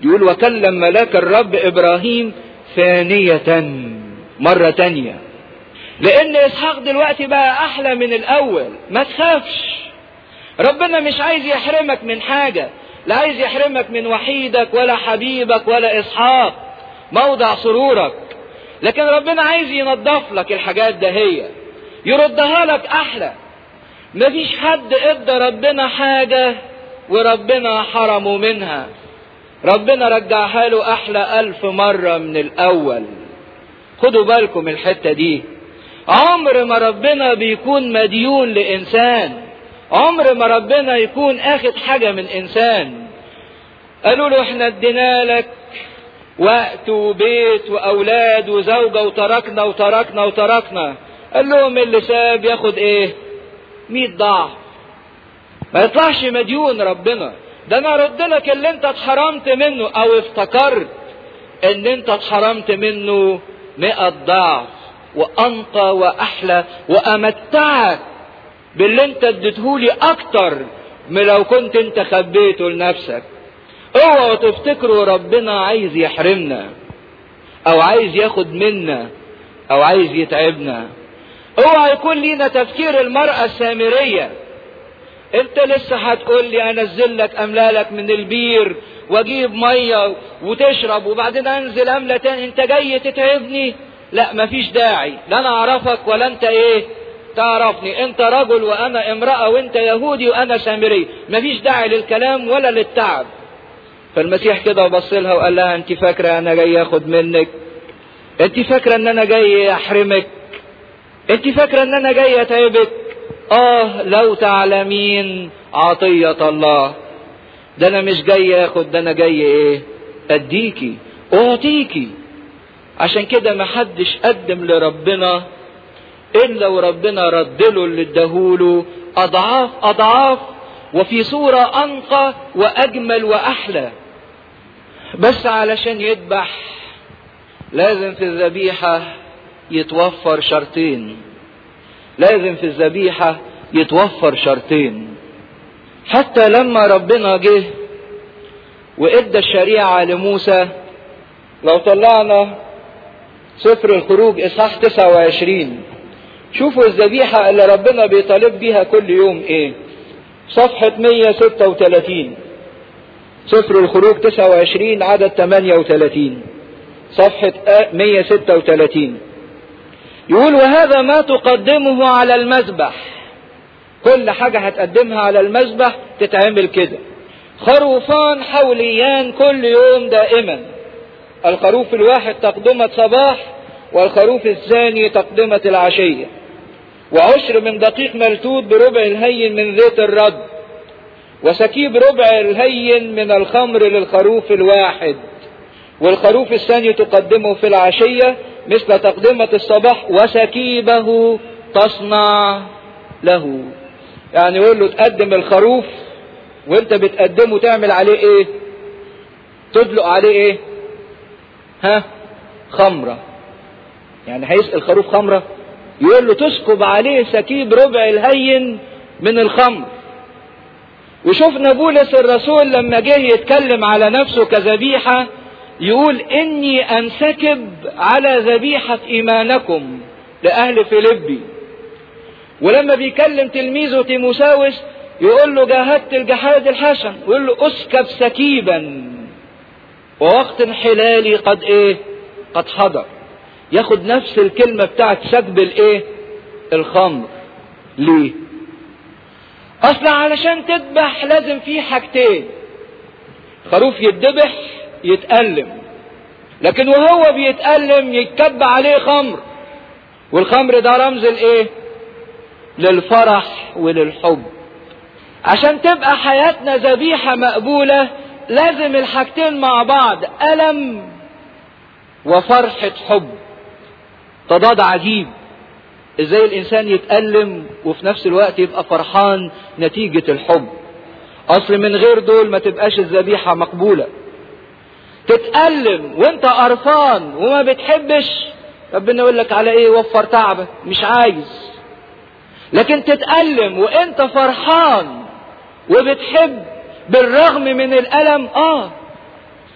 يقول وكلم ملاك الرب ابراهيم ثانية، مرة تانية، لان اسحاق دلوقتي بقى احلى من الاول. ما تخافش، ربنا مش عايز يحرمك من حاجة، لا عايز يحرمك من وحيدك ولا حبيبك ولا اسحاق موضع سرورك، لكن ربنا عايز ينظف لك الحاجات دهية، يردها لك احلى. مفيش حد ادى ربنا حاجة وربنا حرمه منها، ربنا رجعها له احلى 1000 مرة من الاول. خدوا بالكم الحتة دي، عمر ما ربنا بيكون مديون لانسان، عمر ما ربنا يكون اخد حاجة من انسان. قالوا له احنا ادينا لك وقت وبيت واولاد وزوجة وتركنا وتركنا وتركنا. قال لهم اللي ساب ياخد ايه؟ 100 ضعف. ما يطلعش مديون ربنا، ده انا ارد لك اللي انت اتحرمت منه او افتكرت ان انت اتحرمت منه 100 ضعف وانقى واحلى، وامتعك باللي انت اديتهولي اكتر من لو كنت انت خبيته لنفسك. اوعوا تفتكروا ربنا عايز يحرمنا او عايز ياخد منا او عايز يتعبنا. اوعى يكون لينا تفكير المرأة السامرية، انت لسه هتقول لي انزل لك املالك من البير واجيب مية وتشرب وبعدين انزل املى تاني، انت جاي تتعبني؟ لا مفيش داعي، لا انا اعرفك ولا انت ايه تعرفني، انت رجل وانا امرأة وانت يهودي وانا سامري، مفيش داعي للكلام ولا للتعب. فالمسيح كده بص لها وقال لها انت فاكرة انا جاي اخد منك؟ انت فاكرة ان انا جاي احرمك؟ انت فاكرة ان انا جاي اتعبك؟ لو تعلمين عطية الله، ده انا مش جاي اخد، ده انا جاي ايه؟ اديكي اعطيكي. عشان كده محدش قدم لربنا الا وربنا ردله اللي اداهوله اضعاف اضعاف وفي صورة انقى واجمل واحلى. بس علشان يذبح لازم في الذبيحة يتوفر شرطين، لازم في الذبيحة يتوفر شرطين. حتى لما ربنا جه وادى الشريعة لموسى، لو طلعنا سفر الخروج اصحاح 29 شوفوا الذبيحة اللي ربنا بيطالب بيها كل يوم ايه. صفحة 136 سفر الخروج 29 عدد 38 صفحة 136 يقول وهذا ما تقدمه على المذبح. كل حاجة هتقدمها على المذبح تتعمل كده: خروفان حوليان كل يوم دائما، الخروف الواحد تقدمة صباح والخروف الثاني تقدمة العشية، وعشر من دقيق ملتوت بربع الهين من زيت الرد، وسكيب ربع الهين من الخمر للخروف الواحد، والخروف الثاني تقدمه في العشية مثل تقدمة الصباح وسكيبه تصنع له. يعني يقول له تقدم الخروف وانت بتقدمه تعمل عليه ايه؟ تدلق عليه ايه؟ خمرة. يعني هيسقي الخروف خمرة، يقول له تسكب عليه سكيب ربع الهين من الخمر. وشوفنا بولس الرسول لما جه يتكلم على نفسه كذبيحة يقول اني انسكب على ذبيحة ايمانكم لأهل فيلبي. ولما بيكلم تلميذه تيموساوس يقول له جاهدت الجهاد الحسن، ويقول له اسكب سكيبا ووقت انحلالي قد ايه؟ قد حضر. ياخد نفس الكلمة بتاعت سكب الايه؟ الخمر. ليه؟ اصلا علشان تذبح لازم فيه حاجتين: خروف يتذبح يتألم، لكن وهو بيتألم يتكب عليه خمر، والخمر ده رمز الايه؟ للفرح وللحب. عشان تبقى حياتنا ذبيحة مقبولة لازم الحاجتين مع بعض: ألم وفرحة حب. تضاد عجيب، ازاي الانسان يتألم وفي نفس الوقت يبقى فرحان نتيجة الحب. اصل من غير دول ما تبقاش الذبيحة مقبولة. تتألم وانت قرفان وما بتحبش، ربنا يقول لك على ايه؟ وفر تعبك، مش عايز. لكن تتألم وانت فرحان وبتحب بالرغم من الألم،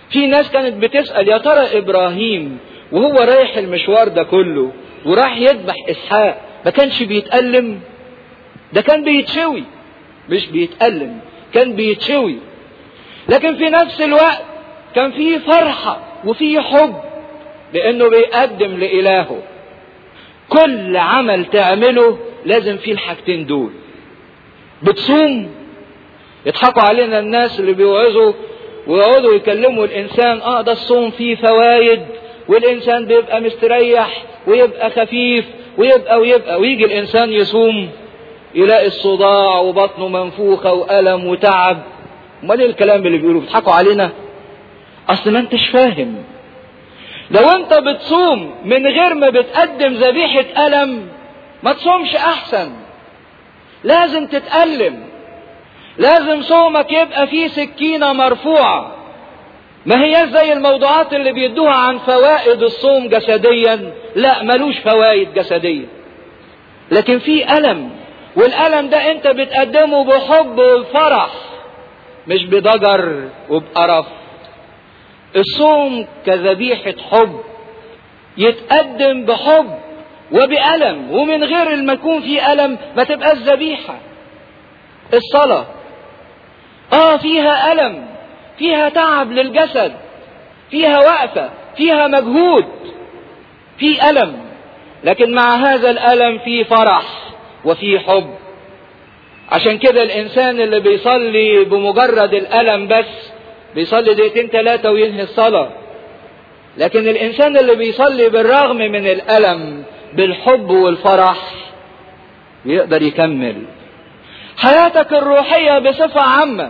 في ناس كانت بتسأل يا ترى إبراهيم وهو رايح المشوار ده كله وراح يذبح إسحاق ما كانش بيتألم؟ ده كان بيتشوي، مش بيتألم، كان بيتشوي. لكن في نفس الوقت كان فيه فرحة وفيه حب لأنه بيقدم لإلهه. كل عمل تعمله لازم فيه الحاجتين دول. بتصوم، يضحكوا علينا الناس اللي بيوعظوا ويقعدوا يكلموا الإنسان ده الصوم فيه فوايد والإنسان بيبقى مستريح ويبقى خفيف ويبقى ويجي الإنسان يصوم يلاقي الصداع وبطنه منفوخة وألم وتعب. امال ايه الكلام اللي بيقولوا؟ بيضحكوا علينا. اصل ما انتش فاهم. لو انت بتصوم من غير ما بتقدم ذبيحة ألم ما تصومش احسن. لازم تتألم، لازم صومك يبقى فيه سكينة مرفوعة. ما هي زي الموضوعات اللي بيدوها عن فوائد الصوم جسديا، لا ملوش فوائد جسدية، لكن فيه ألم، والألم ده انت بتقدمه بحب وفرح مش بضجر وبقرف. الصوم كذبيحة حب يتقدم بحب وبألم، ومن غير ما يكون في ألم ما تبقاش ذبيحة. الصلاة فيها ألم، فيها تعب للجسد، فيها وقفة، فيها مجهود، في ألم، لكن مع هذا الألم في فرح وفي حب. عشان كده الإنسان اللي بيصلي بمجرد الألم بس بيصلي 2-3 وينهي الصلاة. لكن الإنسان اللي بيصلي بالرغم من الألم بالحب والفرح يقدر يكمل. حياتك الروحية بصفة عامة،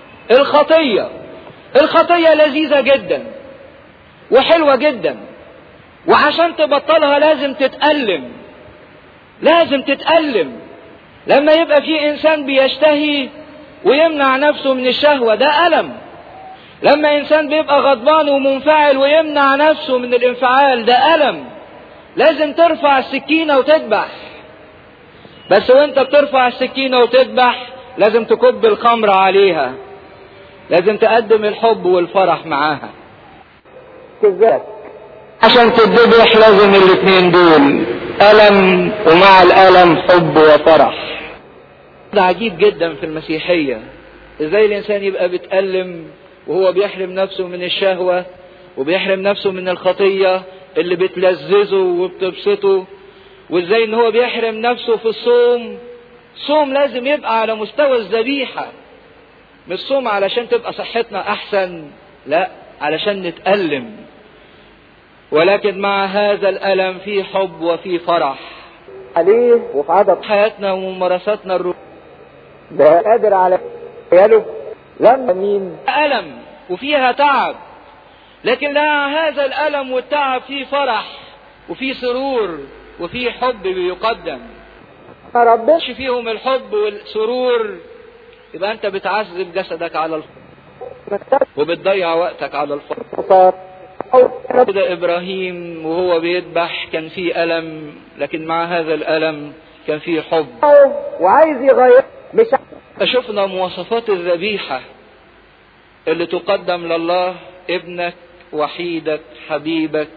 الخطية لذيذة جدا وحلوة جدا، وعشان تبطلها لازم تتألم. لما يبقى في إنسان بيشتهي ويمنع نفسه من الشهوة ده ألم. لما إنسان بيبقى غضبان ومنفعل ويمنع نفسه من الانفعال ده ألم. لازم ترفع السكينة وتذبح، بس وانت بترفع السكينة وتذبح لازم تكب الخمر عليها، لازم تقدم الحب والفرح معاها. عشان تذبح لازم الاثنين دول، ألم ومع الألم حب وفرح. ده عجيب جدا في المسيحية، ازاي الإنسان يبقى بيتألم وهو بيحرم نفسه من الشهوة وبيحرم نفسه من الخطية اللي بتلذذه وبتبسطه، وازاي ان هو بيحرم نفسه في الصوم. صوم لازم يبقى على مستوى الذبيحة، مش صوم علشان تبقى صحتنا احسن، لا علشان نتألم. ولكن مع هذا الألم في حب وفي فرح عليه وفي عدد حياتنا وممارساتنا الروحية. ده قادر على عياله لما مين ألم وفيها تعب، لكن مع هذا الألم والتعب في فرح وفي سرور وفي حب بيقدم. ربنا فيهم الحب والسرور يبقى انت بتعذب جسدك على الفرح وبتضيع وقتك على الفرح. كده إبراهيم وهو بيذبح كان فيه ألم، لكن مع هذا الألم كان فيه حب وعايز يغير. مش شفنا مواصفات الذبيحة اللي تقدم لله، ابنك وحيدك حبيبك.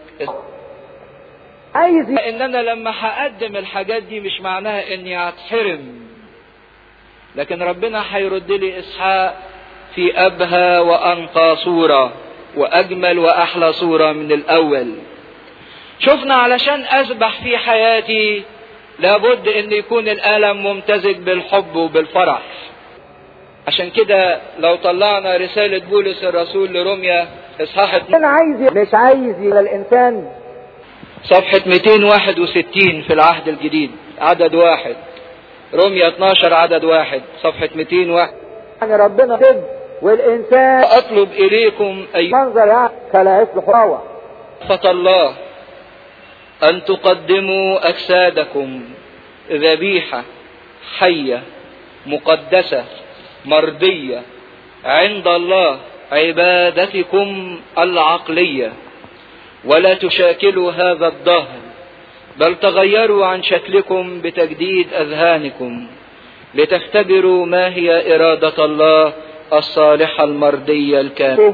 عايز ان انا لما هقدم الحاجات دي مش معناها اني هتحرم، لكن ربنا هيرد لي اسحاق في ابهى وانقى صورة واجمل واحلى صورة من الاول. شفنا علشان اذبح في حياتي لابد ان يكون الالم ممتزج بالحب وبالفرح. عشان كده لو طلعنا رسالة بولس الرسول لروميا اصحاح مش عايز الانسان صفحة 261 في العهد الجديد عدد 1، روميا 12 عدد 1 صفحة 201. يعني ربنا كده والانسان اطلب اليكم منظر يعني كلا يصلح راوة الله ان تقدموا اجسادكم ذبيحة حية مقدسة مرضية عند الله عبادتكم العقلية، ولا تشاكلوا هذا الدهر بل تغيروا عن شكلكم بتجديد أذهانكم لتختبروا ما هي إرادة الله الصالحة المرضية الكاملة.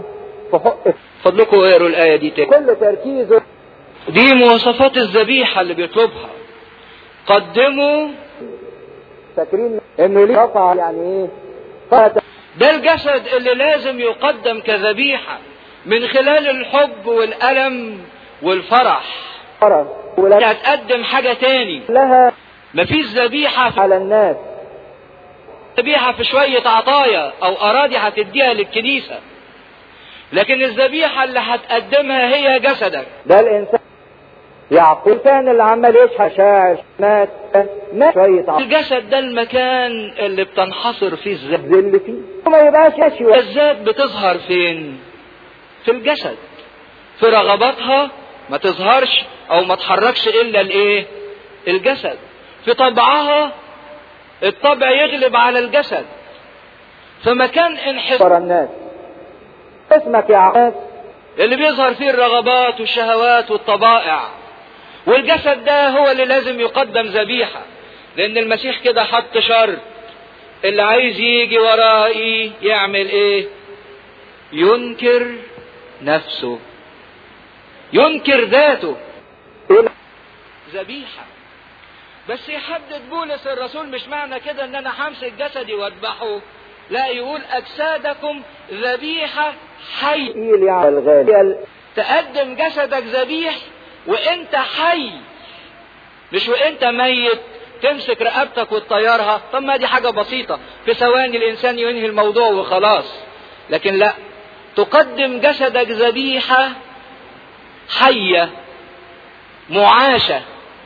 في حق فضلكم اقروا الآية دي تاني. كل تركيزه دي مواصفات الذبيحة اللي بيطلبها. قدموا. فاكرين انه ليه رفع يعني ايه؟ ده الجسد اللي لازم يقدم كذبيحة من خلال الحب والألم والفرح. هتقدم حاجة تاني لها مفيش ذبيحة على الناس، ذبيحة في شوية عطايا او اراضي هتديها للكنيسة، لكن الذبيحة اللي هتقدمها هي جسدك. ده الانسان يعقل الانسان اللي عمال يشحى شاعر مات شوية الجسد ده المكان اللي بتنحصر فيه الذات اللي فيه ما يبقاش يشوى. الذات بتظهر فين؟ في الجسد، في رغباتها ما تظهرش او ما تحركش الا الايه؟ الجسد. في طبعها الطبع يغلب على الجسد، فمكان انحصار الناس اسمك يا عقل اللي بيظهر فيه الرغبات والشهوات والطبائع، والجسد ده هو اللي لازم يقدم ذبيحة. لان المسيح كده حط شرط، اللي عايز يجي ورائي يعمل ايه؟ ينكر نفسه، ينكر ذاته، ذبيحة. بس يحدد بولس الرسول مش معنى كده ان انا همسك جسدي واذبحه، لا، يقول اجسادكم ذبيحة حي. يا الغالي تقدم جسدك ذبيح وانت حي، مش وانت ميت تمسك رقبتك وتطيرها. طب ما دي حاجة بسيطة، في ثواني الانسان ينهي الموضوع وخلاص. لكن لا، تقدم جسدك ذبيحة حية معاشة،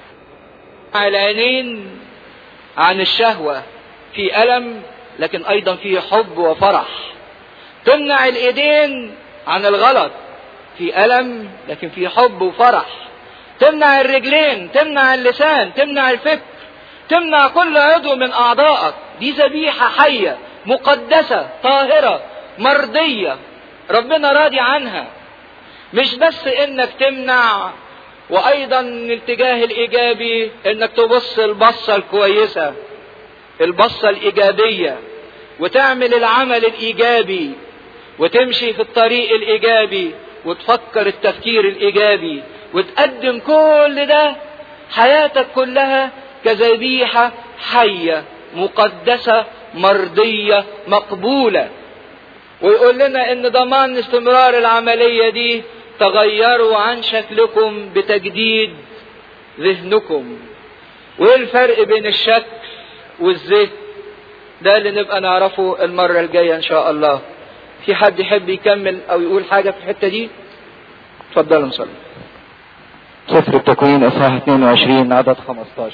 العينين عن الشهوة، في ألم لكن أيضا في حب وفرح. تمنع الإيدين عن الغلط، في ألم لكن في حب وفرح. تمنع الرجلين، تمنع اللسان، تمنع الفكر، تمنع كل عضو من أعضائك. دي ذبيحة حية مقدسة طاهرة مرضية، ربنا راضي عنها. مش بس إنك تمنع، وايضا الاتجاه الايجابي انك تبص البصة الكويسة، البصة الايجابية، وتعمل العمل الايجابي، وتمشي في الطريق الايجابي، وتفكر التفكير الايجابي، وتقدم كل ده حياتك كلها كذبيحة حية مقدسة مرضية مقبولة. ويقول لنا ان ضمان استمرار العملية دي تغيروا عن شكلكم بتجديد ذهنكم. وايه الفرق بين الشكل والذهن؟ ده اللي نبقى نعرفه المرة الجاية ان شاء الله. في حد يحب يكمل او يقول حاجة في الحتة دي؟ اتفضلوا نصلي. سفر التكوين اصحاح 22 عدد 15.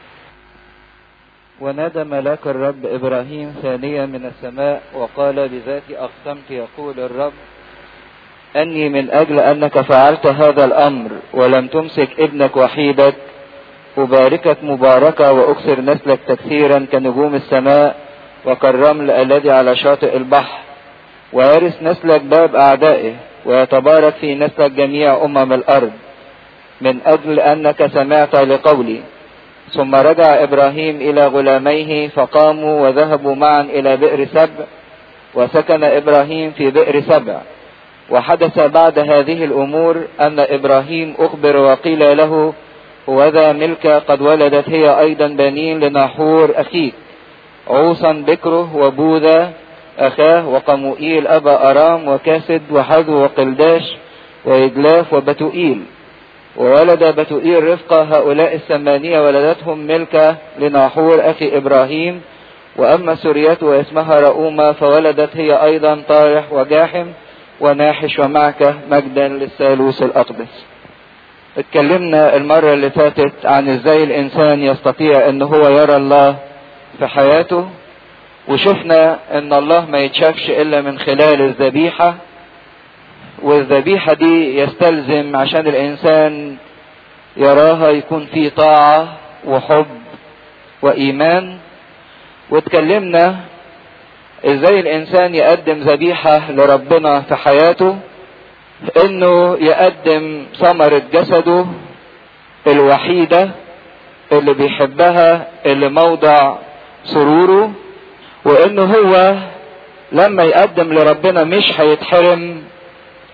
ونادى ملاك الرب ابراهيم ثانية من السماء وقال بذاتي اقسمت يقول الرب أني من أجل أنك فعلت هذا الأمر ولم تمسك ابنك وحيدك أباركك مباركة وأكثر نسلك تكثيرا كنجوم السماء وكالرمل الذي على شاطئ البحر، ويرث نسلك باب أعدائه، ويتبارك في نسلك جميع الأرض من أجل أنك سمعت لقولي. ثم رجع إبراهيم إلى غلاميه فقاموا وذهبوا معا إلى بئر سبع، وسكن إبراهيم في بئر سبع. وحدث بعد هذه الأمور أن إبراهيم أخبر وقيل له وذا ملكة قد ولدت هي أيضا بنين لناحور أخيك، عوصا بكره وبوذا أخاه وقموئيل أبا أرام وكاسد وحذو وقلداش وإدلاف وبتوئيل. وولد بتوئيل رفقة، هؤلاء الثمانية ولدتهم ملكة لناحور أخي إبراهيم. وأما سريته واسمها رؤومة فولدت هي أيضا طارح وجاحم وناحش ومعكة مجدا للثالوث الأقدس. اتكلمنا المرة اللي فاتت عن ازاي الانسان يستطيع ان هو يرى الله في حياته، وشفنا ان الله ما يتشافش الا من خلال الذبيحة، والذبيحة دي يستلزم عشان الانسان يراها يكون فيه طاعة وحب وإيمان. واتكلمنا ازاي الانسان يقدم ذبيحة لربنا في حياته، انه يقدم ثمرة جسده الوحيدة اللي بيحبها، اللي موضع سروره، وانه هو لما يقدم لربنا مش هيتحرم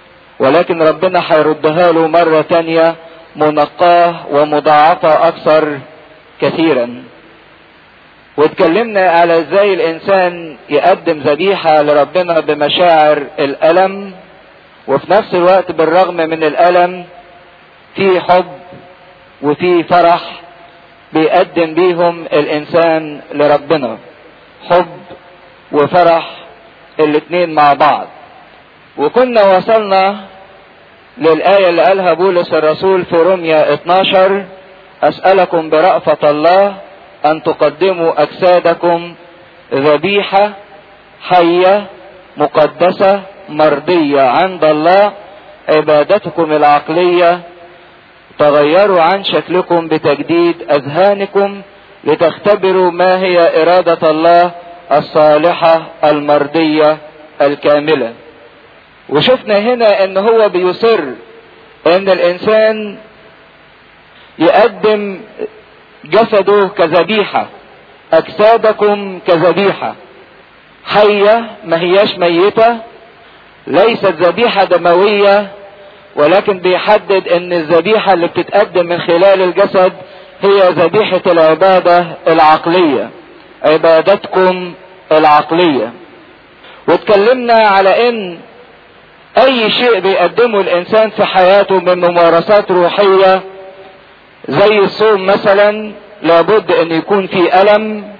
ولكن ربنا هيردها له مرة تانية منقاه ومضاعفة اكثر كثيرا. واتكلمنا على ازاي الانسان يقدم ذبيحة لربنا بمشاعر الالم، وفي نفس الوقت بالرغم من الالم في حب وفي فرح بيقدم بيهم الانسان لربنا. حب وفرح الاتنين مع بعض. وكنا وصلنا للآية اللي قالها بولس الرسول في روميا 12: أسألكم برأفة الله أن تقدموا أجسادكم ذبيحة حية مقدسة مرضية عند الله عبادتكم العقلية، تغيروا عن شكلكم بتجديد أذهانكم لتختبروا ما هي إرادة الله الصالحة المرضية الكاملة. وشفنا هنا ان هو بيصر ان الانسان يقدم جسده كذبيحة، اجسادكم كذبيحة حية ما هياش ميتة، ليست ذبيحة دموية، ولكن بيحدد ان الذبيحة اللي بتتقدم من خلال الجسد هي ذبيحة العبادة العقلية، عبادتكم العقلية. واتكلمنا على ان اي شيء بيقدمه الانسان في حياته من ممارسات روحية زي الصوم مثلا لابد ان يكون فيه الم،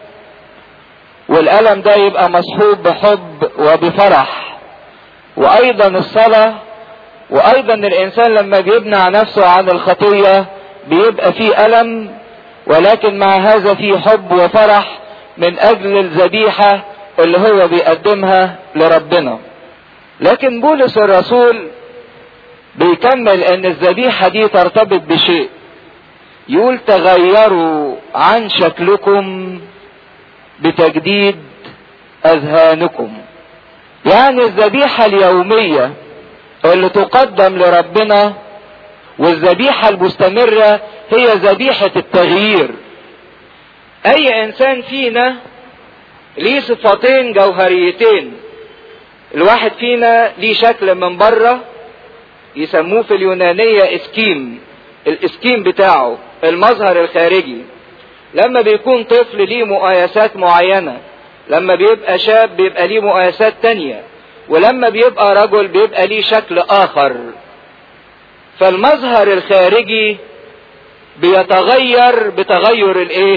والالم ده يبقى مصحوب بحب وبفرح. وايضا الصلاة، وايضا الانسان لما بيمنع نفسه عن الخطية بيبقى فيه الم، ولكن مع هذا فيه حب وفرح من اجل الذبيحة اللي هو بيقدمها لربنا. لكن بولس الرسول بيكمل ان الذبيحة دي ترتبط بشيء، يقول تغيروا عن شكلكم بتجديد اذهانكم. يعني الذبيحة اليومية اللي تقدم لربنا والذبيحة المستمرة هي ذبيحة التغيير. اي انسان فينا ليه صفتين جوهريتين. الواحد فينا ليه شكل من بره يسموه في اليونانية اسكيم، الاسكيم بتاعه المظهر الخارجي. لما بيكون طفل ليه مقايسات معينة، لما بيبقى شاب بيبقى ليه مقايسات تانية، ولما بيبقى رجل بيبقى ليه شكل اخر. فالمظهر الخارجي بيتغير بتغير الايه؟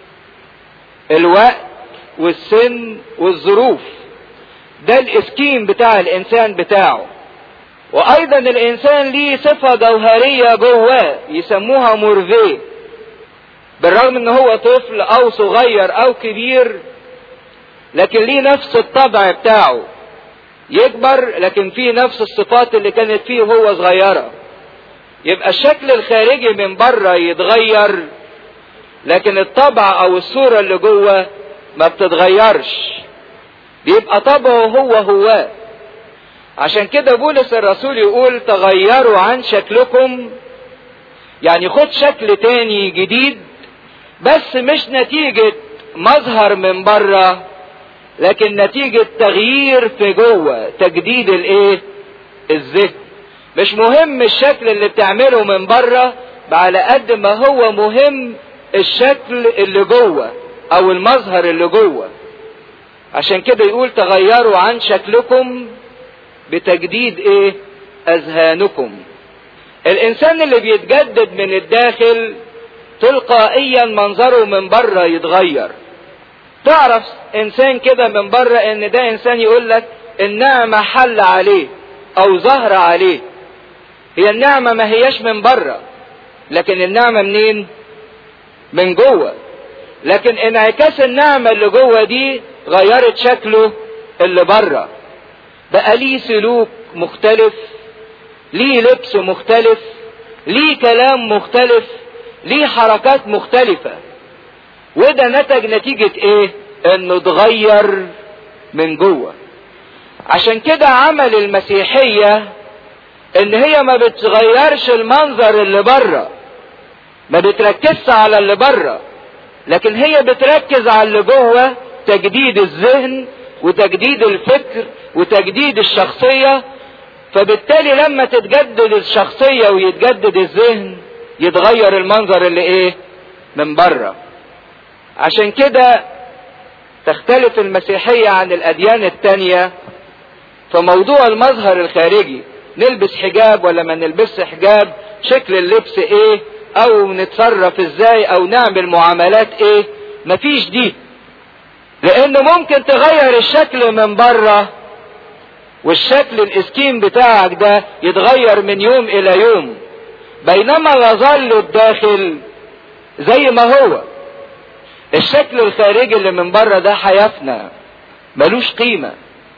الوقت والسن والظروف. ده الاسكيم بتاع الانسان بتاعه. وايضا الانسان ليه صفة جوهرية جواه يسموها مورفيه. بالرغم ان هو طفل او صغير او كبير، لكن ليه نفس الطبع بتاعه. يكبر لكن فيه نفس الصفات اللي كانت فيه وهو صغيرة. يبقى الشكل الخارجي من بره يتغير، لكن الطبع او الصورة اللي جوه ما بتتغيرش، بيبقى طبعه هو. عشان كده بولس الرسول يقول تغيروا عن شكلكم، يعني خد شكل تاني جديد، بس مش نتيجة مظهر من بره، لكن نتيجة تغيير في جوه، تجديد الايه؟ الذهن. مش مهم الشكل اللي بتعمله من بره على قد ما هو مهم الشكل اللي جوه او المظهر اللي جوه. عشان كده يقول تغيروا عن شكلكم بتجديد ايه؟ اذهانكم. الانسان اللي بيتجدد من الداخل تلقائيا منظره من بره يتغير. تعرف انسان كده من بره ان ده انسان يقول لك النعمة حل عليه او ظهر عليه. هي النعمة ما هياش من بره، لكن النعمة منين؟ من جوه. لكن انعكاس النعمة اللي جوه دي غيرت شكله اللي بره، بقى ليه سلوك مختلف، ليه لبس مختلف، ليه كلام مختلف، ليه حركات مختلفة. وده نتيجة ايه؟ انه اتغير من جوه. عشان كده عمل المسيحية ان هي ما بتغيرش المنظر اللي بره، ما بتركزش على اللي بره، لكن هي بتركز على اللي جوه، تجديد الذهن وتجديد الفكر وتجديد الشخصية. فبالتالي لما تتجدد الشخصية ويتجدد الذهن يتغير المنظر اللي ايه من بره. عشان كده تختلف المسيحية عن الاديان التانية في موضوع المظهر الخارجي، نلبس حجاب ولا ما نلبسش حجاب، شكل اللبس ايه، او نتصرف ازاي، او نعمل معاملات ايه، مفيش دي. لانه ممكن تغير الشكل من بره والشكل الاسكيم بتاعك ده يتغير من يوم الى يوم، بينما يظل الداخل زي ما هو. الشكل الخارجي اللي من بره ده هيفنى ملوش قيمة،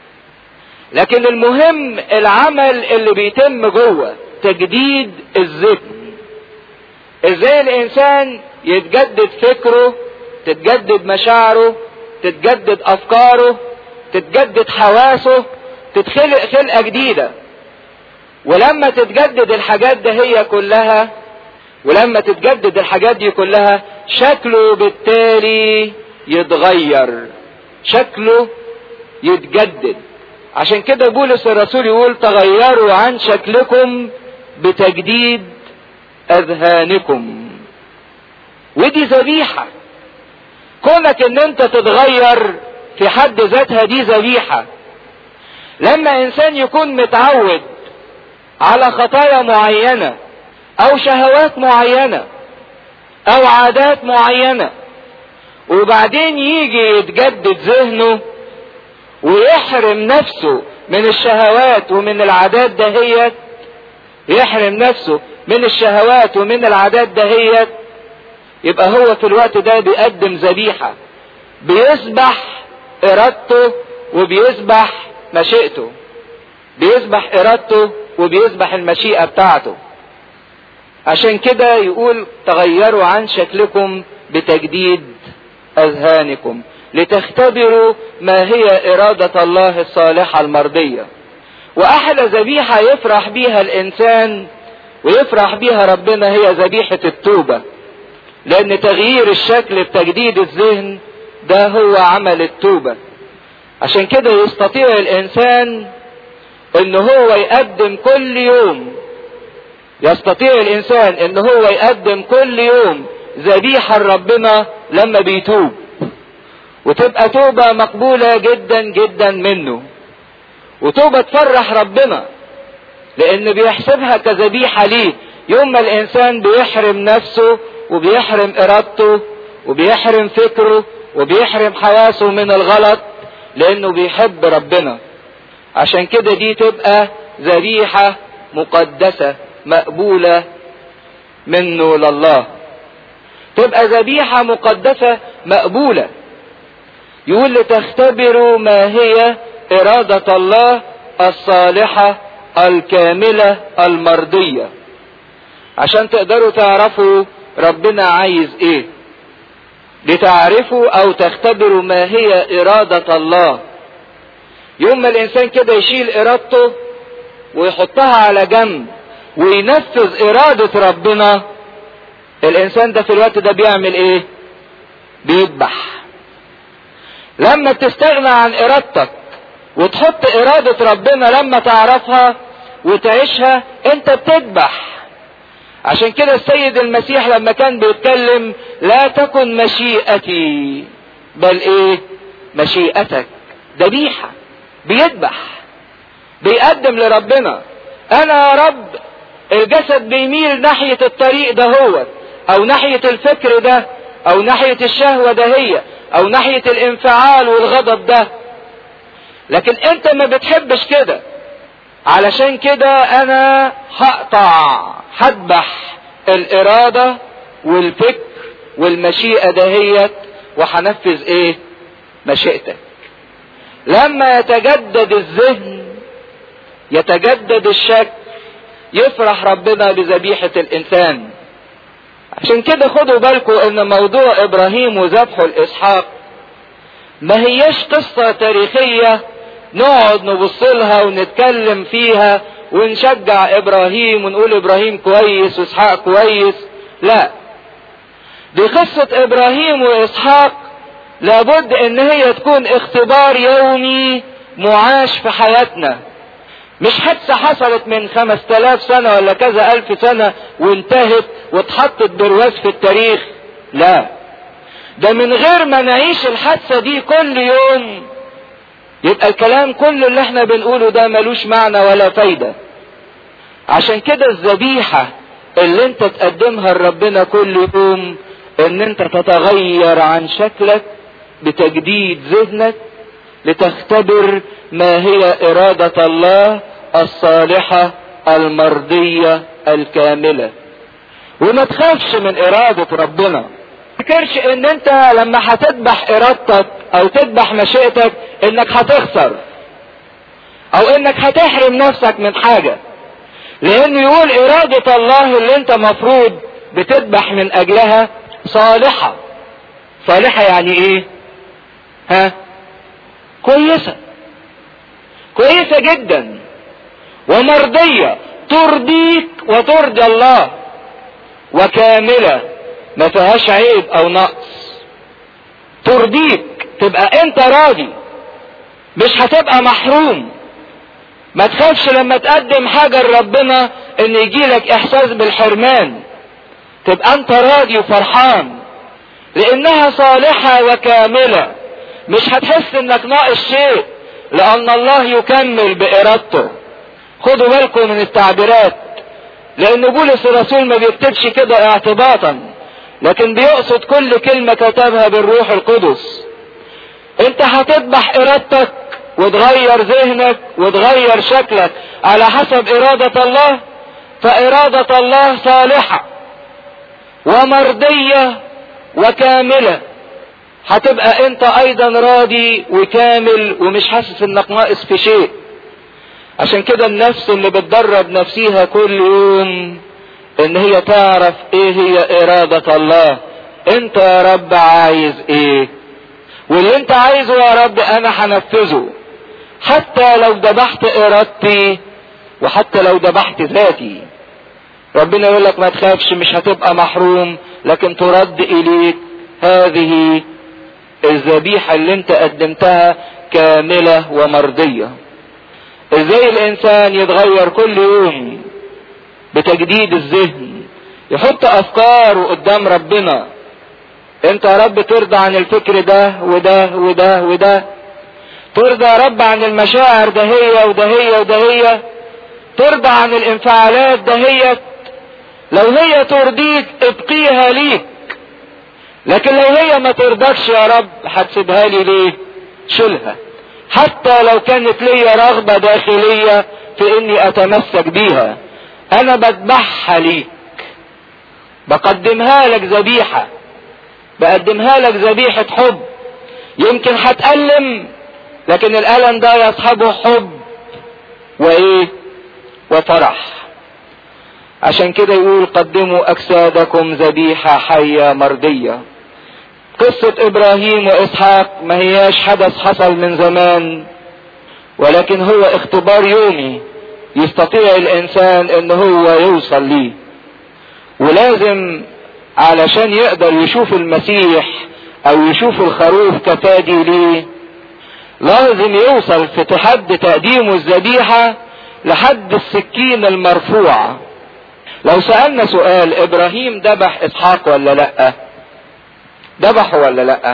لكن المهم العمل اللي بيتم جوه، تجديد الذهن. ازاي الانسان يتجدد فكره، تتجدد مشاعره، تتجدد افكاره، تتجدد حواسه، تتخلق خلقة جديدة. ولما تتجدد الحاجات ده هي كلها، ولما تتجدد الحاجات دي كلها شكله بالتالي يتغير، شكله يتجدد. عشان كده بولس الرسول يقول تغيروا عن شكلكم بتجديد اذهانكم. ودي ذبيحة، كونك ان انت تتغير في حد ذاتها دي ذبيحة. لما انسان يكون متعود على خطايا معينة او شهوات معينة او عادات معينة، وبعدين يجي يتجدد ذهنه ويحرم نفسه من الشهوات ومن العادات دهيت، يحرم نفسه من الشهوات ومن العادات دهيت، يبقى هو في الوقت ده بيقدم ذبيحة، بيسبح ارادته وبيسبح مشيئته، بيسبح ارادته وبيسبح المشيئة بتاعته. عشان كده يقول تغيروا عن شكلكم بتجديد اذهانكم لتختبروا ما هي ارادة الله الصالحة المرضية. واحلى ذبيحة يفرح بيها الانسان ويفرح بيها ربنا هي ذبيحة التوبة، لان تغيير الشكل بتجديد الذهن ده هو عمل التوبة. عشان كده يستطيع الانسان ان هو يقدم كل يوم، يستطيع الانسان ان هو يقدم كل يوم ذبيحة لربنا لما بيتوب، وتبقى توبة مقبولة جدا جدا منه، وتوبة تفرح ربنا لان بيحسبها كذبيحة ليه. يوم ما الانسان بيحرم نفسه وبيحرم ارادته وبيحرم فكره وبيحرم حواسه من الغلط لانه بيحب ربنا، عشان كده دي تبقى ذبيحة مقدسة مقبولة منه لله، تبقى ذبيحة مقدسة مقبولة. يقول لتختبروا ما هي ارادة الله الصالحة الكاملة المرضية، عشان تقدروا تعرفوا ربنا عايز ايه، لتعرفوا او تختبروا ما هي ارادة الله. يوم ما الانسان كده يشيل ارادته ويحطها على جنب وينفذ ارادة ربنا، الانسان ده في الوقت ده بيعمل ايه؟ بيذبح. لما تستغنى عن ارادتك وتحط ارادة ربنا لما تعرفها وتعيشها انت بتذبح. عشان كده السيد المسيح لما كان بيتكلم لا تكن مشيئتي بل ايه؟ مشيئتك. ذبيحة، بيذبح، بيقدم لربنا. انا يا رب الجسد بيميل ناحية الطريق ده هو، او ناحية الفكر ده، او ناحية الشهوة ده هي، او ناحية الانفعال والغضب ده، لكن انت ما بتحبش كده. علشان كده انا هقطع، هذبح الارادة والفكر والمشيئة دهيت وهنفذ ايه؟ مشيئتك. لما يتجدد الذهن يتجدد الشك، يفرح ربنا بذبيحة الانسان. عشان كده خدوا بالكم ان موضوع ابراهيم وذبحه لاسحاق ما هيش قصة تاريخية نقعد نبص لها ونتكلم فيها ونشجع ابراهيم ونقول ابراهيم كويس واسحاق كويس. لا، دي قصة ابراهيم واسحاق لابد ان هي تكون اختبار يومي معاش في حياتنا. مش حادثة حصلت من 5000 سنة ولا كذا 1000 سنة وانتهت واتحطت برواز في التاريخ. لا، ده من غير ما نعيش الحادثة دي كل يوم يبقى الكلام كله اللي احنا بنقوله ده ملوش معنى ولا فايدة. عشان كده الذبيحة اللي انت تقدمها لربنا كل يوم ان انت تتغير عن شكلك بتجديد ذهنك لتختبر ما هي إرادة الله الصالحة المرضية الكاملة. وما تخافش من إرادة ربنا. تفكرش ان انت لما هتذبح إرادتك او تذبح مشيئتك انك هتخسر او انك هتحرم نفسك من حاجة. لانه يقول إرادة الله اللي انت مفروض بتذبح من اجلها صالحة. صالحة يعني ايه؟ كويسة، كويسة جدا ومرضية، ترضيك وترضي الله، وكاملة ما فيهاش عيب او نقص. ترضيك، تبقى انت راضي، مش هتبقى محروم. ما تخافش لما تقدم حاجة لربنا ان يجيلك احساس بالحرمان، تبقى انت راضي وفرحان لانها صالحة وكاملة. مش هتحس انك ناقص شيء لان الله يكمل بارادته. خدوا بالكم من التعبيرات، لان بولس الرسول ما بيكتبش كده اعتباطا، لكن بيقصد كل كلمة كتبها بالروح القدس. انت هتذبح ارادتك وتغير ذهنك وتغير شكلك على حسب ارادة الله، فارادة الله صالحة ومرضية وكاملة. هتبقى انت ايضا راضي وكامل ومش حاسس انك ناقص في شيء. عشان كده النفس اللي بتدرب نفسيها كل يوم ان هي تعرف ايه هي ارادة الله. انت يا رب عايز ايه؟ واللي انت عايزه يا رب انا هنفذه، حتى لو ذبحت ارادتي وحتى لو ذبحت ذاتي. ربنا يقول لك ما تخافش، مش هتبقى محروم، لكن ترد اليك هذه الذبيحة اللي انت قدمتها كاملة ومرضية. ازاي الانسان يتغير كل يوم بتجديد الذهن، يحط افكاره قدام ربنا. انت يا رب ترضى عن الفكر ده وده وده وده، ترضى يا رب عن المشاعر دهية ودهية ودهية، ترضى عن الانفعالات دهية. لو هي ترضيك ابقيها ليك، لكن لو هي ما ترضكش يا رب هتسيبها لي ليه؟ شيلها. حتى لو كانت لي رغبة داخلية في اني اتمسك بيها، انا بذبحها ليك، بقدمها لك ذبيحة، بقدمها لك ذبيحة حب. يمكن هتألم، لكن الألم ده يصحبه حب وايه؟ وفرح. عشان كده يقول قدموا اجسادكم ذبيحة حية مرضية. قصة ابراهيم واسحاق ما هياش حدث حصل من زمان، ولكن هو اختبار يومي يستطيع الانسان ان هو يوصل ليه. ولازم علشان يقدر يشوف المسيح او يشوف الخروف كفادي ليه، لازم يوصل في تحد تقديمه الذبيحة لحد السكين المرفوعة. لو سألنا سؤال، ابراهيم ذبح اسحاق ولا لا؟ ذبحه ولا لا؟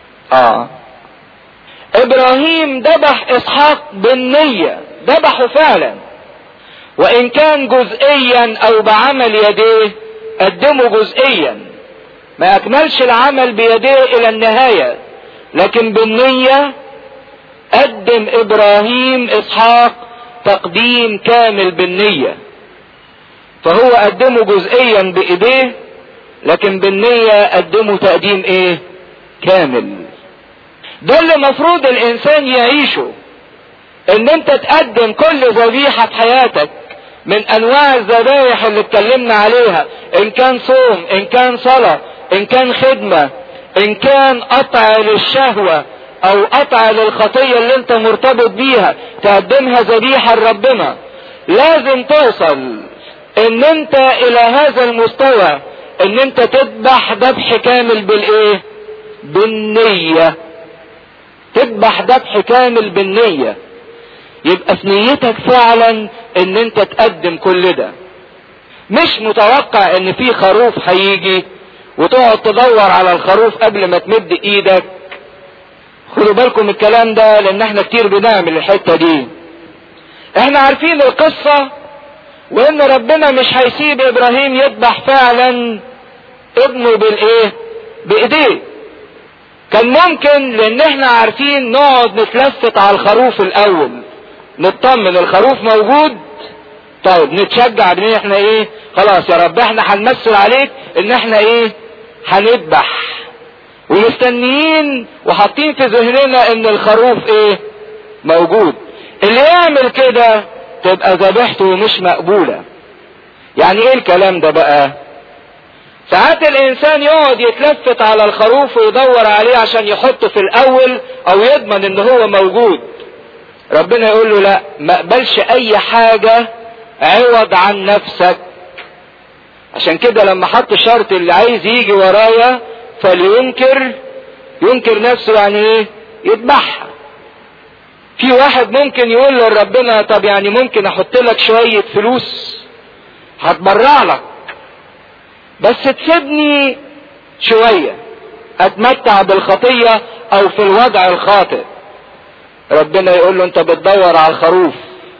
ابراهيم ذبح اسحاق بالنية، ذبحه فعلا، وان كان جزئيا او بعمل يديه قدمه جزئيا، ما اكملش العمل بيديه الى النهاية، لكن بالنية قدم ابراهيم اسحاق تقديم كامل بالنية. فهو قدمه جزئيا بايديه، لكن بالنية قدمه تقديم ايه؟ كامل. ده اللي مفروض الانسان يعيشه، ان انت تقدم كل ذبيحة في حياتك من انواع الذبائح اللي اتكلمنا عليها، ان كان صوم، ان كان صلاة، ان كان خدمة، ان كان قطع للشهوة او قطع للخطية اللي انت مرتبط بيها، تقدمها ذبيحة لربنا. لازم توصل ان انت الى هذا المستوى، ان انت تذبح ذبح كامل بالايه؟ بالنية. تذبح ذبح كامل بالنية. يبقى في نيتك فعلا ان انت تقدم كل ده. مش متوقع ان في خروف هيجي وتقعد تدور على الخروف قبل ما تمد ايدك. خدوا بالكم من الكلام ده، لان احنا كتير بنعمل الحتة دي. احنا عارفين القصة، وان ربنا مش هيسيب ابراهيم يذبح فعلا ابنه بايديه. كان ممكن، لان احنا عارفين، نقعد نتلفت على الخروف الاول، نطمن الخروف موجود، طيب نتشجع ان احنا خلاص يا رب احنا هنمثل عليك ان احنا هنذبح، ومستنيين وحاطين في ذهننا ان الخروف موجود. اللي يعمل كده تبقى ذبيحته مش مقبولة. يعني ايه الكلام ده بقى؟ ساعات الانسان يقعد يتلفت على الخروف ويدور عليه عشان يحطه في الاول او يضمن ان هو موجود. ربنا يقول له لا، ما اقبلش اي حاجة عوض عن نفسك. عشان كده لما حط شرط اللي عايز يجي ورايا فلينكر نفسه، يعني يذبحها. في واحد ممكن يقول لربنا طب يعني ممكن احط لك شوية فلوس هتبرع لك، بس تسيبني شوية اتمتع بالخطية او في الوضع الخاطئ. ربنا يقول له انت بتدور على الخروف،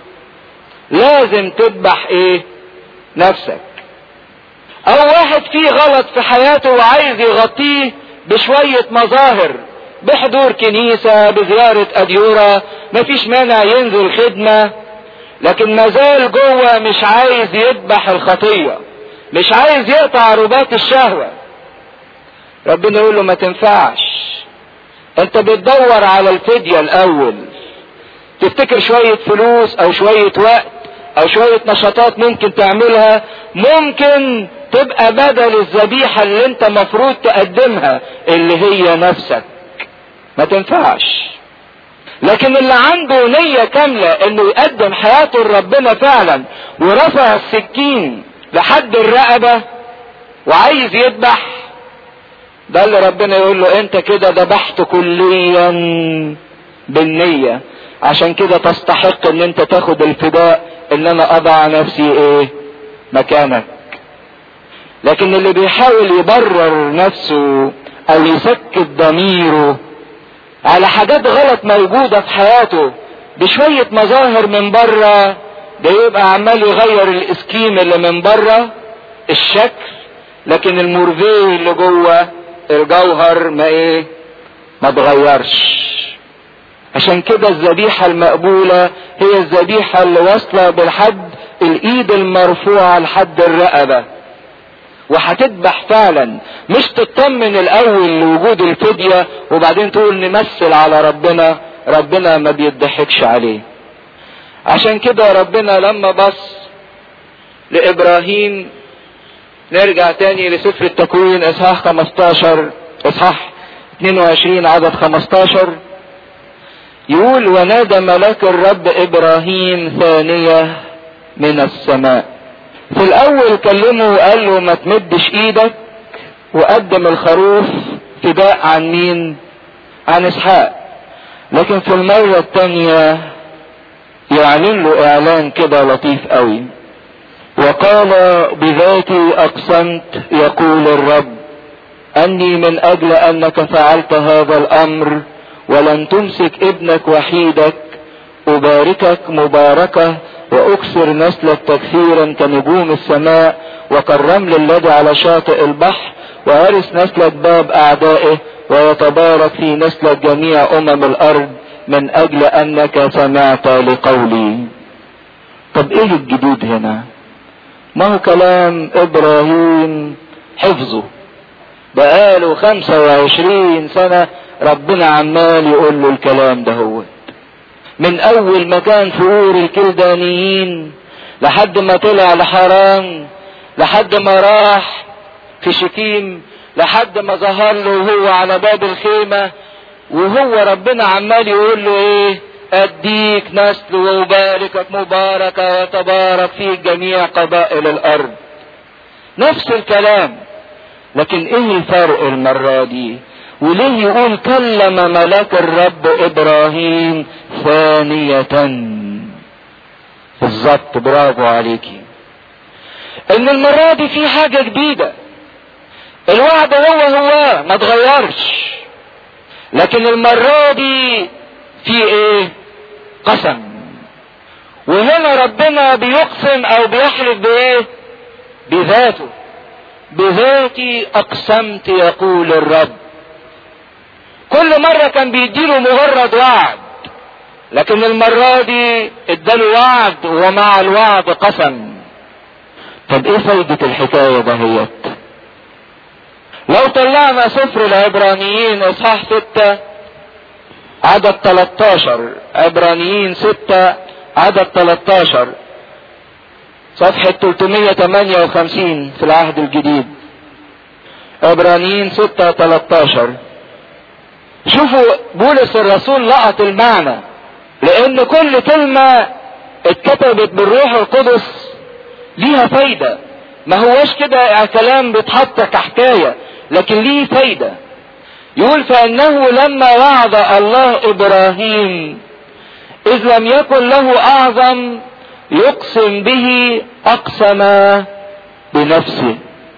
لازم تذبح نفسك. او واحد فيه غلط في حياته وعايز يغطيه بشوية مظاهر، بحضور كنيسة، بزيارة اديورة، مفيش مانع ينزل خدمة، لكن مازال جوه مش عايز يذبح الخطية، مش عايز يقطع رباط الشهوة. ربنا يقول له ما تنفعش، انت بتدور على الفدية الاول. تفتكر شوية فلوس او شوية وقت او شوية نشاطات ممكن تعملها، ممكن تبقى بدل الذبيحة اللي انت مفروض تقدمها اللي هي نفسك. ما تنفعش. لكن اللي عنده نية كاملة انه يقدم حياته لربنا فعلا، ورفع السكين لحد الرقبة وعايز يذبح، ده اللي ربنا يقول له انت كده ذبحت كليا بالنية، عشان كده تستحق ان انت تاخد الفداء ان انا اضع نفسي مكانك. لكن اللي بيحاول يبرر نفسه او يسكت ضميره على حاجات غلط موجودة في حياته بشوية مظاهر من بره، ده يبقى عمال يغير الاسكيم اللي من بره الشكل، لكن المورفيه اللي جوه الجوهر ما تغيرش. عشان كده الذبيحة المقبولة هي الذبيحة اللي واصلة بالحد الايد المرفوعة لحد الرقبة، وهتذبح فعلا، مش تطمن الاول لوجود الفدية وبعدين تقول نمثل على ربنا. ربنا ما بيضحكش عليه. عشان كده ربنا لما بص لابراهيم، نرجع تاني لسفر التكوين اصحاح 15 اصحاح 22 عدد 15، يقول ونادى ملاك الرب ابراهيم ثانية من السماء. في الاول كلمه وقال له ما تمدش ايدك، وقدم الخروف فداء عن مين؟ عن اسحاق. لكن في المرة التانية يعلن له اعلان كده لطيف قوي، وقال بذاتي اقسمت يقول الرب اني من اجل انك فعلت هذا الامر ولن تمسك ابنك وحيدك اباركك مباركة واكثر نسلك تكثيرا كنجوم السماء وكالرمل الذي على شاطئ البحر، وارث نسلك باب اعدائه ويتبارك في نسلك جميع الارض من اجل انك سمعت لقولي. طب ايه الجديد هنا؟ ما هو كلام ابراهيم حفظه بقاله 25 سنة، ربنا عمال يقول له الكلام ده. هو من اول ما كان في اور الكلدانيين لحد ما طلع لحران، لحد ما راح في شكيم، لحد ما ظهر له وهو على باب الخيمة، وهو ربنا عمال يقول له اديك نسل واباركك مباركة وتبارك فيك جميع قبائل الارض. نفس الكلام، لكن ايه الفرق المرة دي؟ وليه يقول كلم ملاك الرب ابراهيم ثانية؟ بالظبط، برافو عليكي. ان المرة دي في حاجة جديدة، الوعد هو ما اتغيرش، لكن المرة دي في ايه؟ قسم. وهنا ربنا بيقسم او بيحلف بايه؟ بذاته. بذاتي اقسمت يقول الرب. كل مرة كان بيديله مجرد وعد، لكن المرة دي اداله وعد ومع الوعد قسم. طب ايه فايدة الحكاية دهيت؟ لو طلعنا سفر العبرانيين اصحاح 6 عدد 13، عبرانيين 6 عدد 13 صفحة 358 في العهد الجديد. عبرانيين 6:13. شوفوا بولس الرسول لقط المعنى، لان كل كلمة اتكتبت بالروح القدس ليها فايدة، ما هوش كده كلام بيتحط كحكاية، لكن ليه فايدة. يقول فانه لما وعد الله ابراهيم اذ لم يكن له اعظم يقسم به اقسم بنفسه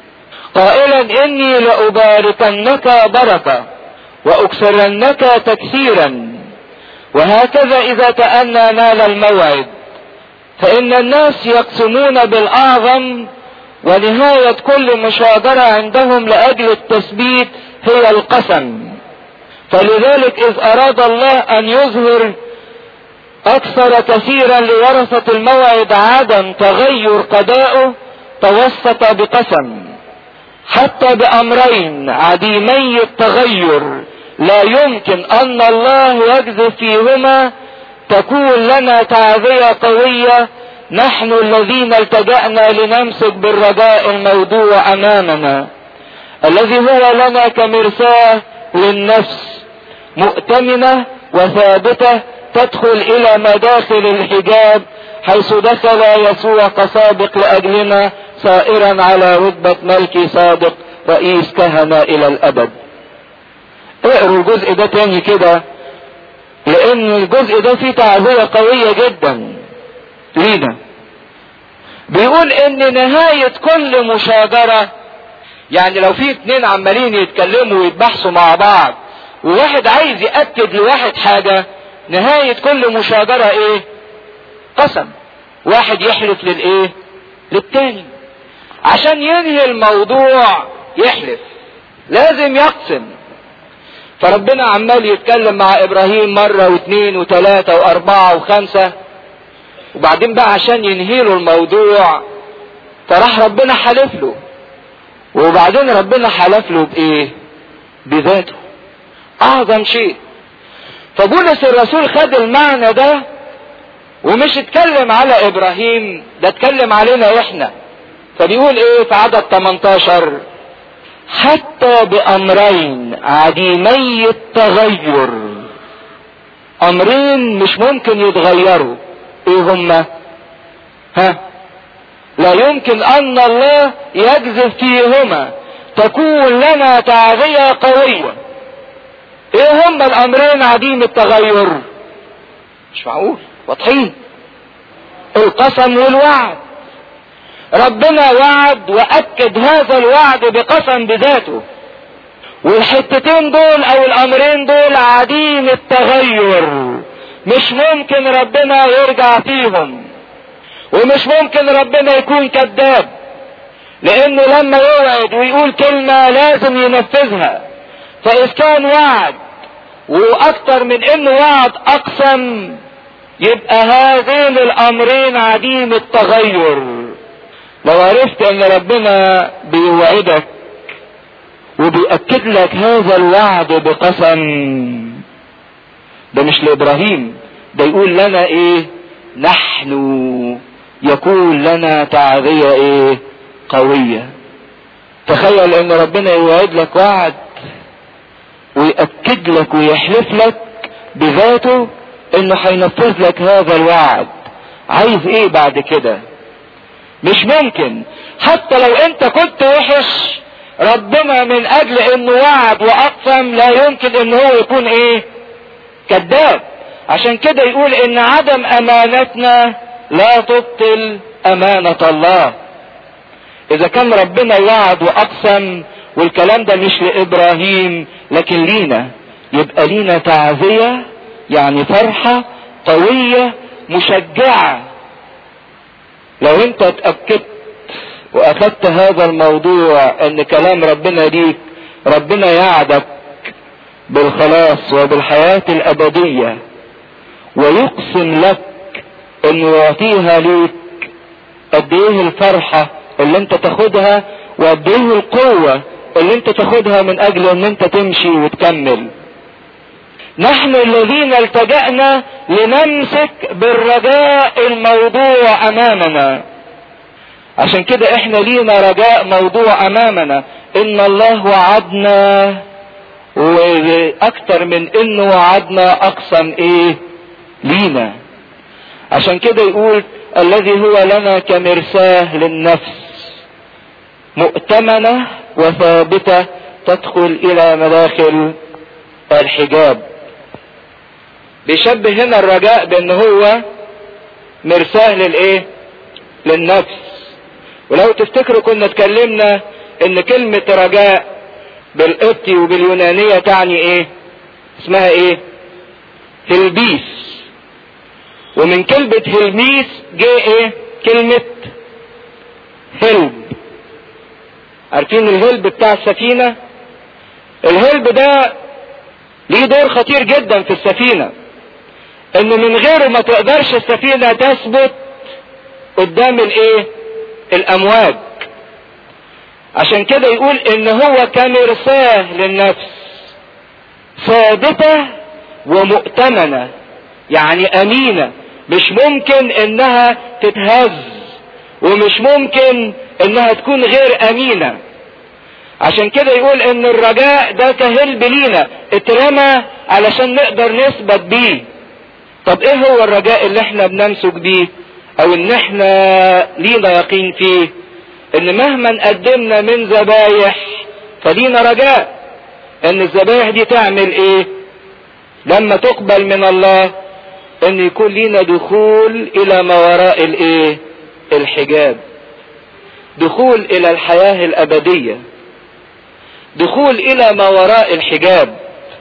قائلا اني لأباركنك بركة واكثرنك تكثيرا. وهكذا اذا تأنى نال الموعد، فان الناس يقسمون بالاعظم، ونهاية كل مشاجرة عندهم لاجل التثبيت هي القسم. فلذلك اذ اراد الله ان يظهر اكثر كثيرا لورثة الموعد عدم تغير قضائه، توسط بقسم، حتى بامرين عديمي التغير لا يمكن ان الله يجذب فيهما، تكون لنا تعزية قوية نحن الذين التجأنا لنمسك بالرجاء الموضوع امامنا، الذي هو لنا كمرساة للنفس مؤتمنة وثابتة تدخل الى مداخل الحجاب، حيث دخل يسوع كسابق لاجلنا صائرا على رتبة ملكي صادق رئيس كهنة الى الابد. اقروا الجزء ده تاني كده، لان الجزء ده فيه تعزية قوية جدا لينا. بيقول ان نهاية كل مشاجرة، يعني لو في اتنين عمالين يتكلموا ويتبحثوا مع بعض وواحد عايز يأكد لواحد حاجة، نهاية كل مشاجرة ايه؟ قسم. واحد يحلف للايه؟ للتاني. عشان ينهي الموضوع يحلف، لازم يقسم. فربنا عمال يتكلم مع ابراهيم مرة واثنين وثلاثة واربعة وخمسة، وبعدين بقى عشان ينهي له الموضوع فراح ربنا حلف له. وبعدين ربنا حلف له بايه؟ بذاته، اعظم شيء. فبولس الرسول خد المعنى ده ومش اتكلم على ابراهيم، ده اتكلم علينا احنا. فبيقول ايه في عدد 18؟ حتى بامرين عديمي التغير. امرين مش ممكن يتغيروا، ايه هما؟ لا يمكن ان الله يجذب فيهما، تكون لنا تعزية قوية. ايه هما الامرين عديم التغير؟ مش معقول، واضحين. القسم والوعد. ربنا وعد واكد هذا الوعد بقسم بذاته، والحتتين دول او الامرين دول عديم التغير، مش ممكن ربنا يرجع فيهم، ومش ممكن ربنا يكون كذاب، لانه لما يوعد ويقول كلمة لازم ينفذها. فاذا كان وعد واكتر من انه وعد اقسم، يبقى هذين الامرين عديم التغير. لو عرفت ان ربنا بيوعدك وبيأكد لك هذا الوعد بقسم، ده مش لابراهيم، ده يقول لنا ايه؟ نحن يكون لنا تعزية ايه؟ قوية. تخيل ان ربنا يوعد لك وعد ويأكد لك ويحلف لك بذاته انه هينفذ لك هذا الوعد. عايز ايه بعد كده؟ مش ممكن. حتى لو انت كنت وحش، ربنا من اجل انه وعد واقسم لا يمكن انه هو يكون ايه؟ كذاب. عشان كده يقول ان عدم امانتنا لا تبطل امانة الله. اذا كان ربنا وعد واقسم والكلام ده مش لابراهيم لكن لينا، يبقى لينا تعزية، يعني فرحة قوية مشجعة. لو انت اتأكدت واخدت هذا الموضوع ان كلام ربنا ليك، ربنا يعدك بالخلاص وبالحياة الابدية، ويقسم لك انه يعطيها ليك، قد ايه الفرحة اللي انت تاخدها وقد ايه القوة اللي انت تاخدها من اجل ان انت تمشي وتكمل. نحن الذين التجأنا لنمسك بالرجاء الموضوع امامنا. عشان كده احنا لينا رجاء موضوع امامنا، ان الله وعدنا، واكتر من انه وعدنا اقسم ايه لينا. عشان كده يقول الذي هو لنا كمرساه للنفس مؤتمنة وثابتة تدخل الى مداخل الحجاب. بيشبه هنا الرجاء بان هو مرساه للايه؟ للنفس. ولو تفتكروا كنا اتكلمنا ان كلمة رجاء بالقبطي وباليونانية تعني ايه؟ اسمها ايه؟ هلبيس. ومن كلمة هلميس جاء ايه؟ كلمة هلب. عارفين الهلب بتاع السفينة؟ الهلب ده ليه دور خطير جدا في السفينة، انه من غيره ما تقدرش السفينة تثبت قدام الايه؟ الامواج. عشان كده يقول ان هو كمرساه للنفس ثابتة ومؤتمنة، يعني امينة، مش ممكن انها تتهز ومش ممكن انها تكون غير امينة. عشان كده يقول ان الرجاء ده كهلب لينا اترمى علشان نقدر نثبت بيه. طب ايه هو الرجاء اللي احنا بنمسك بيه او ان احنا لينا يقين فيه؟ ان مهما قدمنا من ذبايح فلينا رجاء ان الذبايح دي تعمل ايه لما تقبل من الله؟ ان يكون لينا دخول الى ما وراء الايه؟ الحجاب، دخول الى الحياة الابدية، دخول الى ما وراء الحجاب.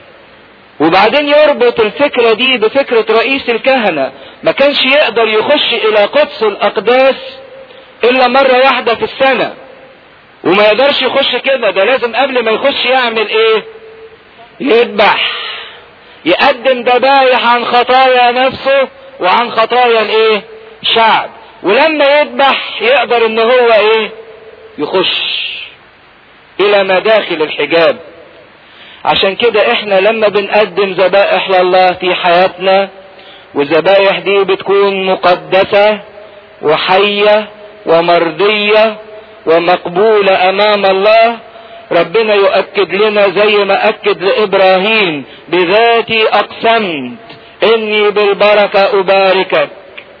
وبعدين يربط الفكرة دي بفكرة رئيس الكهنة، ما كانش يقدر يخش الى قدس الاقداس الا مرة واحدة في السنة، وما يقدرش يخش كده، ده لازم قبل ما يخش يعمل ايه؟ يذبح، يقدم ذبايح عن خطايا نفسه وعن خطايا الايه؟ الشعب. ولما يذبح يقدر ان هو ايه؟ يخش الى مداخل الحجاب. عشان كده احنا لما بنقدم ذبائح لله في حياتنا، والذبائح دي بتكون مقدسة وحية ومرضية ومقبولة امام الله، ربنا يؤكد لنا زي ما اكد لابراهيم: بذاتي اقسمت اني بالبركة اباركك.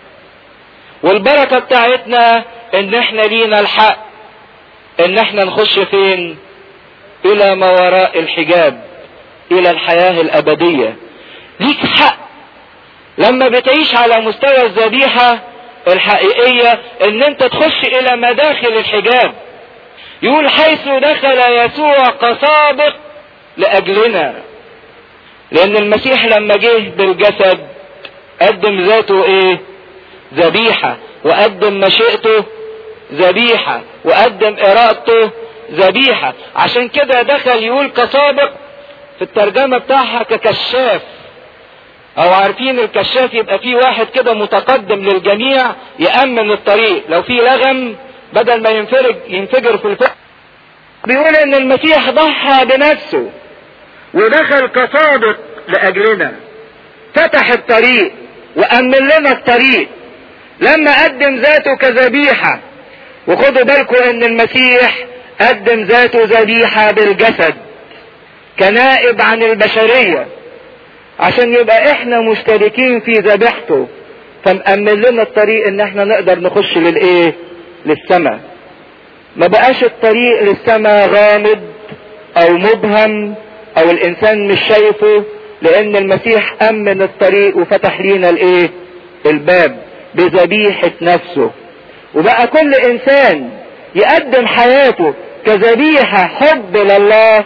والبركة بتاعتنا ان احنا لينا الحق ان احنا نخش فين؟ الى ما وراء الحجاب، الى الحياة الابدية. ليك حق لما بتعيش على مستوى الذبيحة الحقيقية ان انت تخش الى مداخل الحجاب. يقول حيث دخل يسوع كسابق لاجلنا، لان المسيح لما جه بالجسد قدم ذاته ايه؟ ذبيحة، وقدم مشيئته ذبيحة، وقدم ارادته ذبيحة. عشان كده دخل يقول كسابق، في الترجمة بتاعها ككشاف، او عارفين الكشاف يبقى فيه واحد كده متقدم للجميع يأمن الطريق، لو في لغم بدل ما ينفجر في الفقر. بيقول ان المسيح ضحى بنفسه ودخل كسابق لاجلنا، فتح الطريق وأمن لنا الطريق لما قدم ذاته كذبيحة. وخدوا بالكم ان المسيح قدم ذاته ذبيحة بالجسد كنائب عن البشرية، عشان يبقى احنا مشتركين في ذبيحته، فمأمن لنا الطريق ان احنا نقدر نخش للايه؟ للسماء. ما بقاش الطريق للسماء غامض او مبهم او الانسان مش شايفه، لان المسيح امن الطريق وفتح لينا الايه؟ الباب. بذبيحة نفسه. وبقى كل انسان يقدم حياته كذبيحة حب لله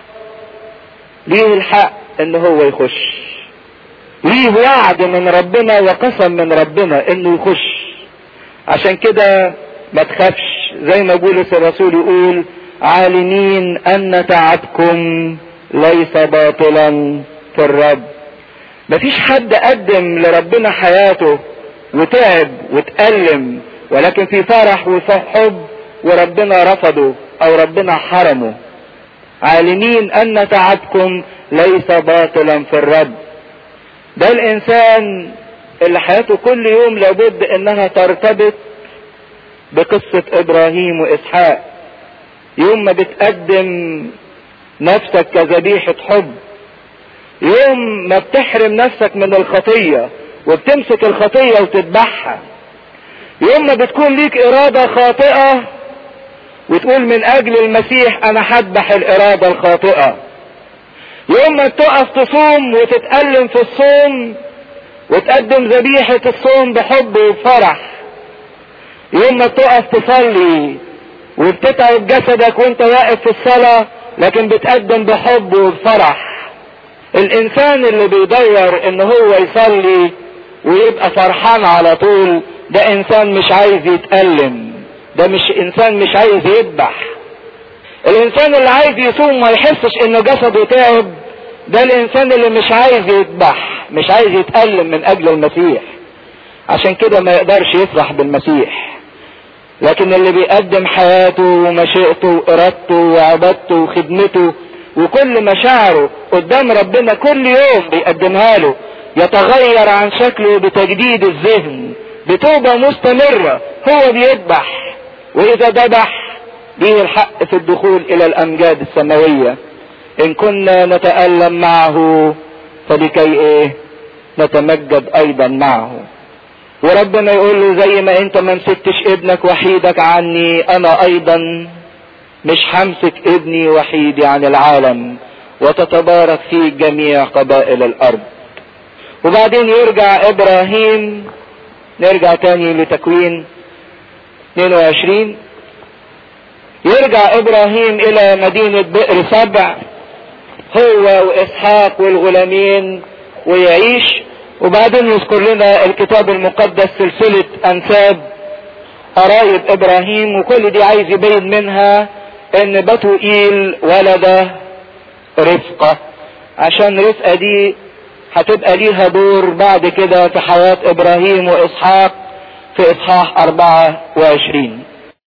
ليه الحق ان هو يخش، ليه وعد من ربنا وقسم من ربنا انه يخش. عشان كده ما تخافش، زي ما بولس الرسول يقول عالمين ان تعبكم ليس باطلا في الرب. مفيش حد قدم لربنا حياته وتعب وتألم ولكن في فرح وفي حب وربنا رفضه او ربنا حرمه. عالمين ان تعبكم ليس باطلا في الرب. ده الانسان اللي حياته كل يوم لابد انها ترتبط بقصة ابراهيم واسحاق. يوم ما بتقدم نفسك كذبيحة حب، يوم ما بتحرم نفسك من الخطية وبتمسك الخطية وتذبحها، يوم ما بتكون ليك ارادة خاطئة وتقول من اجل المسيح انا هذبح الارادة الخاطئة، يوم ما بتقف تصوم وتتألم في الصوم وتقدم ذبيحة الصوم بحب وبفرح، يوم ما بتقف تصلي وبتتعب جسدك وانت واقف في الصلاة لكن بتقدم بحب وبفرح. الانسان اللي بيدور ان هو يصلي ويبقى فرحان على طول ده انسان مش عايز يتألم، ده مش انسان مش عايز يذبح. الانسان اللي عايز يصوم ما يحسش انه جسده تعب ده الانسان اللي مش عايز يذبح، مش عايز يتألم من اجل المسيح. عشان كده ما يقدرش يفرح بالمسيح. لكن اللي بيقدم حياته ومشيئته وارادته وعبادته وخدمته وكل مشاعره قدام ربنا كل يوم بيقدمها له، يتغير عن شكله بتجديد الذهن بتوبة مستمرة، هو بيذبح. واذا ذبح ليه الحق في الدخول الى الامجاد السماوية. ان كنا نتألم معه فلكي نتمجد ايضا معه. وربنا يقول له زي ما انت ما مسكتش ابنك وحيدك عني انا ايضا مش همسك ابني وحيدي عن العالم وتتبارك فيه جميع قبائل الارض. وبعدين يرجع ابراهيم، نرجع تاني لتكوين 22، يرجع ابراهيم الى مدينة بئر سبع هو واسحاق والغلامين ويعيش. وبعدين يذكر لنا الكتاب المقدس سلسلة انساب قرايب ابراهيم، وكل دي عايز يبين منها ان بتوئيل ولد رفقة، عشان رفقة دي هتبقى ليها دور بعد كده في حياة ابراهيم واسحاق في اصحاح 24.